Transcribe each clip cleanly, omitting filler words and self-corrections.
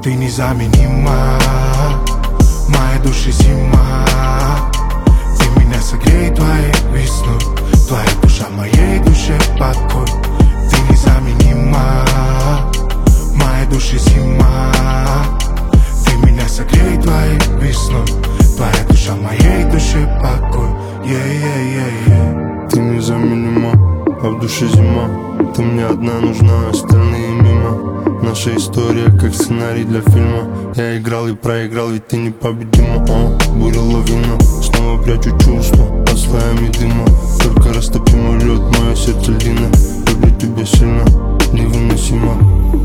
Ты незаменима, моей души зима. Ты меня согрей твоей весной, твоя душа моей душе покой. Ты незаменима, моей души зима. Ты меня согрей твоей весной, твоя душа моей душе покой. Ты незаменима, а в душе зима. Ты мне одна нужна, остальные мимо. Наша история как сценарий для фильма. Я играл и проиграл, ведь ты непобедима. Буря лавина, снова прячу чувства под слоями дыма. Только растопимый лед, мое сердце льдина. Люблю тебя сильно, невыносимо.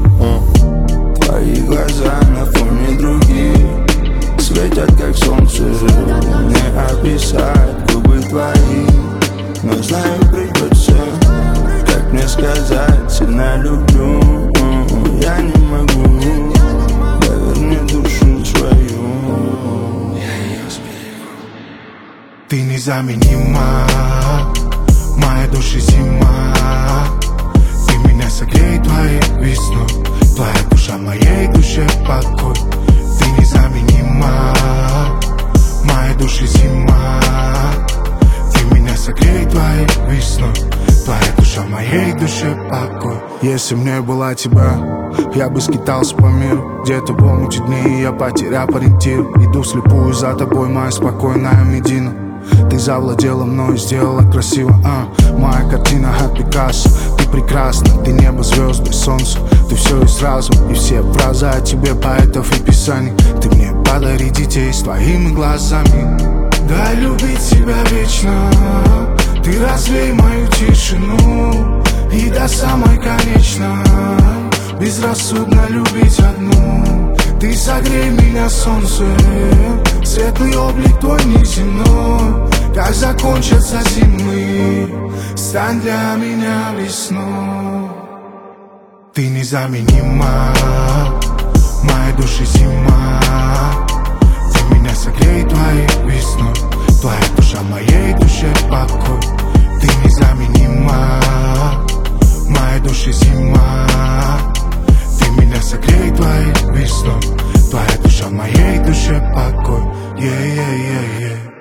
Твои глаза на фоне других светят как солнце. Не описать губы твои, но знаю придется. Как мне сказать, сильно люблю, я не могу. Поверни душу свою, я ее сберегу. Ты незаменима, моей души зима. Ты меня согрей твоей весной, твоя душа моей душе покой. Ты незаменима, моей души зима. Ты меня согрей твоей весной, твоя душа моей душе покой. Если б не было тебя, я бы скитался по миру. Где-то в омуте дней я потерял ориентир. Иду вслепую за тобой, моя спокойная Медина. Ты завладела мной, сделала красиво, моя картина от Пикассо. Ты прекрасна, ты небо, звезды, солнце. Ты все и сразу, и все фразы о тебе поэтов и писаний. Ты мне подари детей с твоими глазами. Дай любить тебя вечно, ты развей мою тишину. И до самой конечной безрассудно любить одну. Ты согрей меня солнцем, светлый облик твой неземной. Как закончатся зимы, стань для меня весной. Ты незаменима, моей души зима. Ты меня согрей твоей весной, твоя душа моей душе покой. Ты незаменима, моей души зима. Ты меня согрей твоей весной, твоя душа моей душе покой.